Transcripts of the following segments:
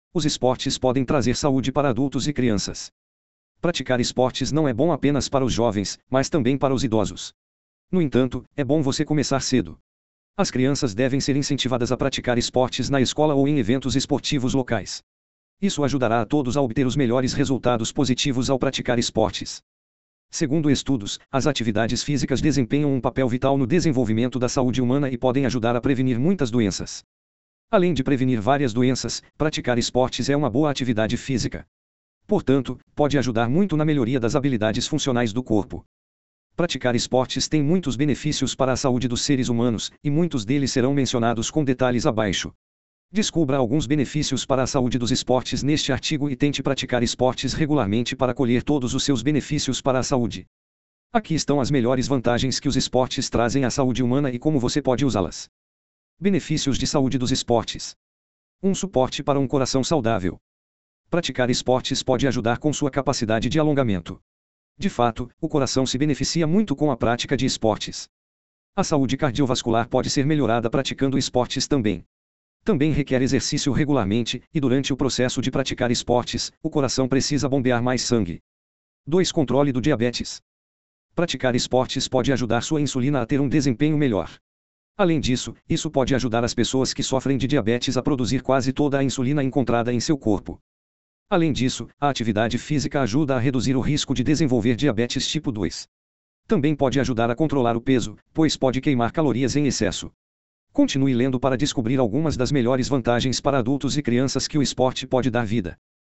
Os esportes podem trazer saúde para adultos e crianças. Praticar esportes não é bom apenas para os jovens, mas também para os idosos. No entanto, é bom você começar cedo. As crianças devem ser incentivadas a praticar esportes na escola ou em eventos esportivos locais. Isso ajudará a todos a obter os melhores resultados positivos ao praticar esportes. Segundo estudos, as atividades físicas desempenham um papel vital no desenvolvimento da saúde humana e podem ajudar a prevenir muitas doenças. Além de prevenir várias doenças, praticar esportes é uma boa atividade física. Portanto, pode ajudar muito na melhoria das habilidades funcionais do corpo. Praticar esportes tem muitos benefícios para a saúde dos seres humanos, e muitos deles serão mencionados com detalhes abaixo. Descubra alguns benefícios para a saúde dos esportes neste artigo e tente praticar esportes regularmente para colher todos os seus benefícios para a saúde. Aqui estão as melhores vantagens que os esportes trazem à saúde humana e como você pode usá-las. Benefícios de saúde dos esportes. Um suporte para um coração saudável. Praticar esportes pode ajudar com sua capacidade de alongamento. De fato, o coração se beneficia muito com a prática de esportes. A saúde cardiovascular pode ser melhorada praticando esportes também. Também requer exercício regularmente, e durante o processo de praticar esportes, o coração precisa bombear mais sangue. 2. Controle do diabetes. Praticar esportes pode ajudar sua insulina a ter um desempenho melhor. Além disso, isso pode ajudar as pessoas que sofrem de diabetes a produzir quase toda a insulina encontrada em seu corpo. Além disso, a atividade física ajuda a reduzir o risco de desenvolver diabetes tipo 2. Também pode ajudar a controlar o peso, pois pode queimar calorias em excesso. Continue lendo para descobrir algumas das melhores vantagens para adultos e crianças que o esporte pode dar vida.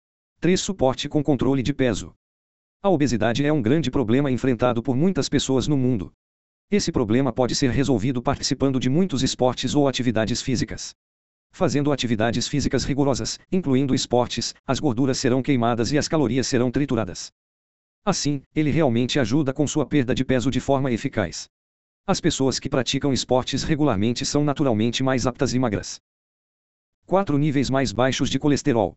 3. Suporte com controle de peso. A obesidade é um grande problema enfrentado por muitas pessoas no mundo. Esse problema pode ser resolvido participando de muitos esportes ou atividades físicas. Fazendo atividades físicas rigorosas, incluindo esportes, as gorduras serão queimadas e as calorias serão trituradas. Assim, ele realmente ajuda com sua perda de peso de forma eficaz. As pessoas que praticam esportes regularmente são naturalmente mais aptas e magras. 4. Níveis mais baixos de colesterol.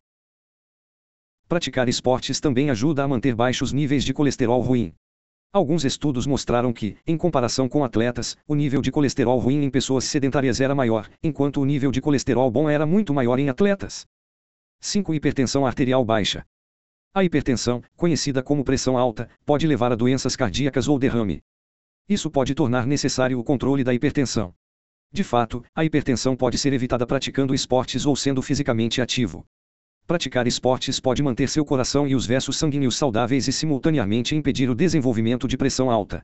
Praticar esportes também ajuda a manter baixos níveis de colesterol ruim. Alguns estudos mostraram que, em comparação com atletas, o nível de colesterol ruim em pessoas sedentárias era maior, enquanto o nível de colesterol bom era muito maior em atletas. 5. Hipertensão arterial baixa. A hipertensão, conhecida como pressão alta, pode levar a doenças cardíacas ou derrame. Isso pode tornar necessário o controle da hipertensão. De fato, a hipertensão pode ser evitada praticando esportes ou sendo fisicamente ativo. Praticar esportes pode manter seu coração e os vasos sanguíneos saudáveis e simultaneamente impedir o desenvolvimento de pressão alta.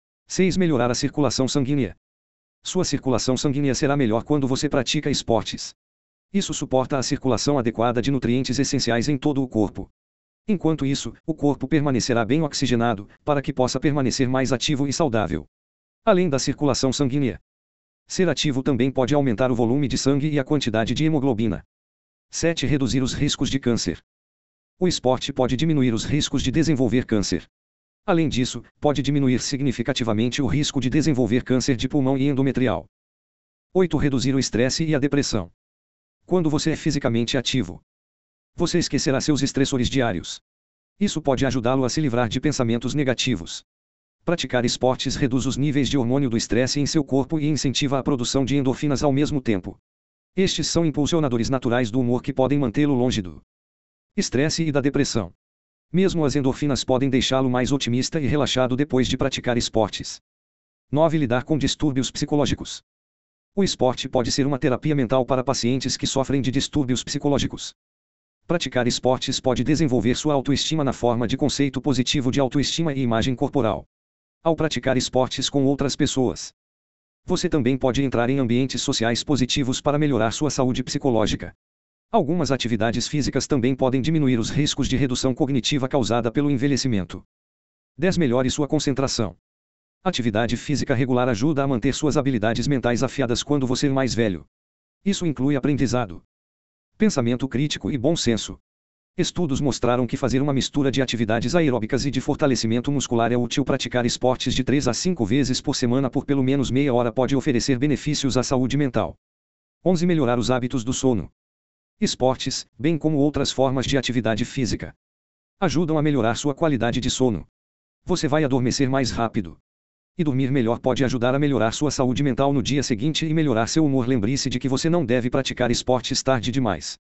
6. Melhorar a circulação sanguínea. Sua circulação sanguínea será melhor quando você pratica esportes. Isso suporta a circulação adequada de nutrientes essenciais em todo o corpo. Enquanto isso, o corpo permanecerá bem oxigenado, para que possa permanecer mais ativo e saudável. Além da circulação sanguínea, ser ativo também pode aumentar o volume de sangue e a quantidade de hemoglobina. 7. Reduzir os riscos de câncer. O esporte pode diminuir os riscos de desenvolver câncer. Além disso, pode diminuir significativamente o risco de desenvolver câncer de pulmão e endometrial. 8. Reduzir o estresse e a depressão. Quando você é fisicamente ativo, você esquecerá seus estressores diários. Isso pode ajudá-lo a se livrar de pensamentos negativos. Praticar esportes reduz os níveis de hormônio do estresse em seu corpo e incentiva a produção de endorfinas ao mesmo tempo. Estes são impulsionadores naturais do humor que podem mantê-lo longe do estresse e da depressão. Mesmo as endorfinas podem deixá-lo mais otimista e relaxado depois de praticar esportes. 9. Lidar com distúrbios psicológicos. O esporte pode ser uma terapia mental para pacientes que sofrem de distúrbios psicológicos. Praticar esportes pode desenvolver sua autoestima na forma de conceito positivo de autoestima e imagem corporal. Ao praticar esportes com outras pessoas, você também pode entrar em ambientes sociais positivos para melhorar sua saúde psicológica. Algumas atividades físicas também podem diminuir os riscos de redução cognitiva causada pelo envelhecimento. 10. Melhore sua concentração. Atividade física regular ajuda a manter suas habilidades mentais afiadas quando você é mais velho. Isso inclui aprendizado, pensamento crítico e bom senso. Estudos mostraram que fazer uma mistura de atividades aeróbicas e de fortalecimento muscular é útil. Praticar esportes de 3 a 5 vezes por semana por pelo menos meia hora pode oferecer benefícios à saúde mental. 11. Melhorar os hábitos do sono. Esportes, bem como outras formas de atividade física, ajudam a melhorar sua qualidade de sono. Você vai adormecer mais rápido. E dormir melhor pode ajudar a melhorar sua saúde mental no dia seguinte e melhorar seu humor. Lembre-se de que você não deve praticar esportes tarde demais.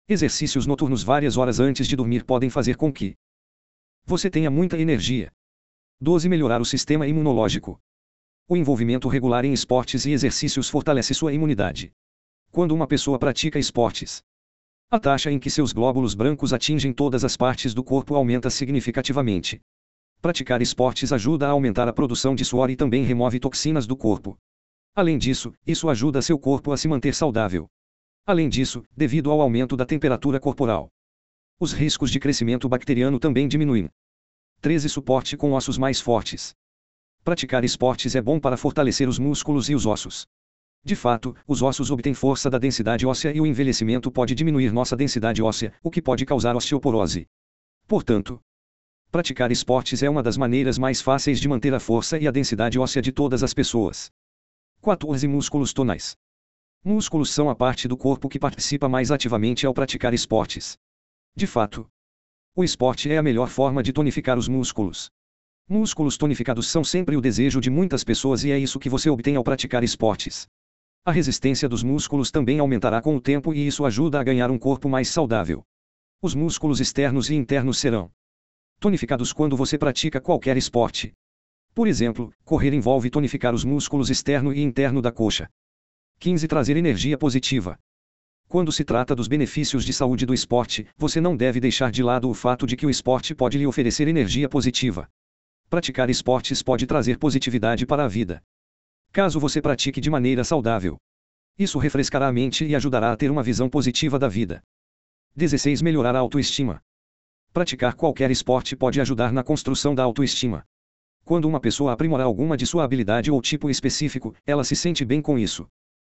Exercícios noturnos várias horas antes de dormir podem fazer com que você tenha muita energia. 12. Melhorar o sistema imunológico. O envolvimento regular em esportes e exercícios fortalece sua imunidade. Quando uma pessoa pratica esportes, a taxa em que seus glóbulos brancos atingem todas as partes do corpo aumenta significativamente. Praticar esportes ajuda a aumentar a produção de suor e também remove toxinas do corpo. Além disso, isso ajuda seu corpo a se manter saudável. Além disso, devido ao aumento da temperatura corporal, os riscos de crescimento bacteriano também diminuem. 13. Suporte com ossos mais fortes. Praticar esportes é bom para fortalecer os músculos e os ossos. De fato, os ossos obtêm força da densidade óssea e o envelhecimento pode diminuir nossa densidade óssea, o que pode causar osteoporose. Portanto, praticar esportes é uma das maneiras mais fáceis de manter a força e a densidade óssea de todas as pessoas. 14. Músculos tonais. Músculos são a parte do corpo que participa mais ativamente ao praticar esportes. De fato, o esporte é a melhor forma de tonificar os músculos. Músculos tonificados são sempre o desejo de muitas pessoas e é isso que você obtém ao praticar esportes. A resistência dos músculos também aumentará com o tempo e isso ajuda a ganhar um corpo mais saudável. Os músculos externos e internos serão tonificados quando você pratica qualquer esporte. Por exemplo, correr envolve tonificar os músculos externo e interno da coxa. 15. Trazer energia positiva. Quando se trata dos benefícios de saúde do esporte, você não deve deixar de lado o fato de que o esporte pode lhe oferecer energia positiva. Praticar esportes pode trazer positividade para a vida. Caso você pratique de maneira saudável, isso refrescará a mente e ajudará a ter uma visão positiva da vida. 16. Melhorar a autoestima. Praticar qualquer esporte pode ajudar na construção da autoestima. Quando uma pessoa aprimorar alguma de sua habilidade ou tipo específico, ela se sente bem com isso.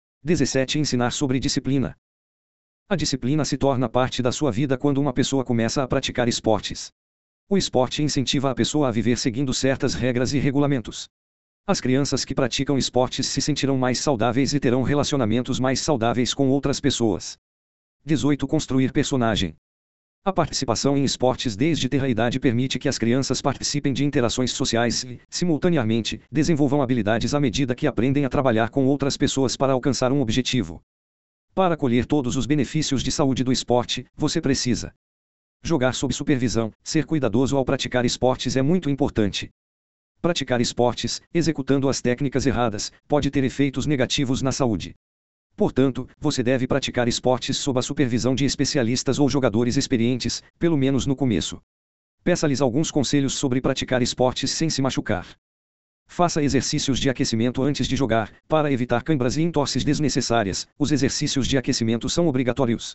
17. Ensinar sobre disciplina. A disciplina se torna parte da sua vida quando uma pessoa começa a praticar esportes. O esporte incentiva a pessoa a viver seguindo certas regras e regulamentos. As crianças que praticam esportes se sentirão mais saudáveis e terão relacionamentos mais saudáveis com outras pessoas. 18. Construir personagem. A participação em esportes desde tenra idade permite que as crianças participem de interações sociais e, simultaneamente, desenvolvam habilidades à medida que aprendem a trabalhar com outras pessoas para alcançar um objetivo. Para colher todos os benefícios de saúde do esporte, você precisa jogar sob supervisão. Ser cuidadoso ao praticar esportes é muito importante. Praticar esportes, executando as técnicas erradas, pode ter efeitos negativos na saúde. Portanto, você deve praticar esportes sob a supervisão de especialistas ou jogadores experientes, pelo menos no começo. Peça-lhes alguns conselhos sobre praticar esportes sem se machucar. Faça exercícios de aquecimento antes de jogar, para evitar câimbras e entorses desnecessárias. Os exercícios de aquecimento são obrigatórios.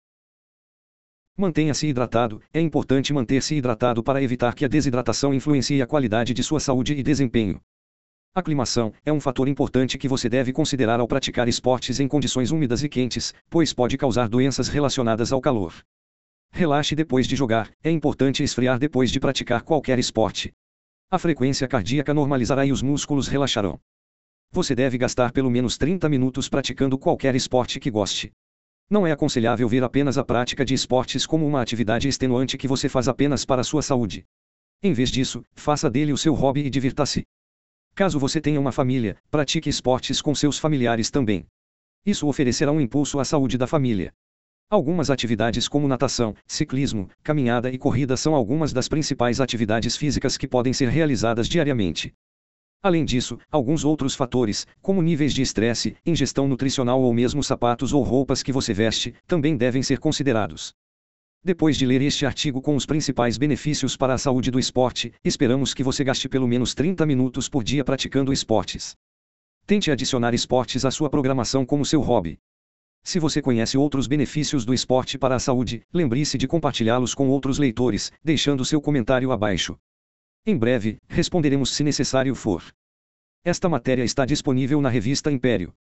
Mantenha-se hidratado. É importante manter-se hidratado para evitar que a desidratação influencie a qualidade de sua saúde e desempenho. Aclimação é um fator importante que você deve considerar ao praticar esportes em condições úmidas e quentes, pois pode causar doenças relacionadas ao calor. Relaxe depois de jogar. É importante esfriar depois de praticar qualquer esporte. A frequência cardíaca normalizará e os músculos relaxarão. Você deve gastar pelo menos 30 minutos praticando qualquer esporte que goste. Não é aconselhável ver apenas a prática de esportes como uma atividade extenuante que você faz apenas para a sua saúde. Em vez disso, faça dele o seu hobby e divirta-se. Caso você tenha uma família, pratique esportes com seus familiares também. Isso oferecerá um impulso à saúde da família. Algumas atividades como natação, ciclismo, caminhada e corrida são algumas das principais atividades físicas que podem ser realizadas diariamente. Além disso, alguns outros fatores, como níveis de estresse, ingestão nutricional ou mesmo sapatos ou roupas que você veste, também devem ser considerados. Depois de ler este artigo com os principais benefícios para a saúde do esporte, esperamos que você gaste pelo menos 30 minutos por dia praticando esportes. Tente adicionar esportes à sua programação como seu hobby. Se você conhece outros benefícios do esporte para a saúde, lembre-se de compartilhá-los com outros leitores, deixando seu comentário abaixo. Em breve, responderemos se necessário for. Esta matéria está disponível na revista Império.